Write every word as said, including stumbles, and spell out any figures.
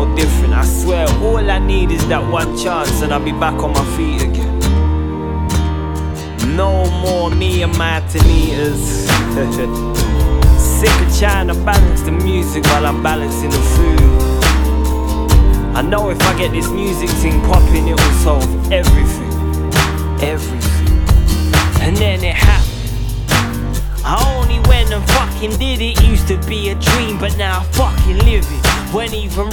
no different. I swear all I need is that one chance and I'll be back on my feet again. No more me and my Tanitas. Sick of trying to balance the music while I'm balancing the food. I know if I get this music thing popping, it will solve everything. Everything. And then it happened. I only went and fucking did it. Used to be a dream, but now I fucking live it. When even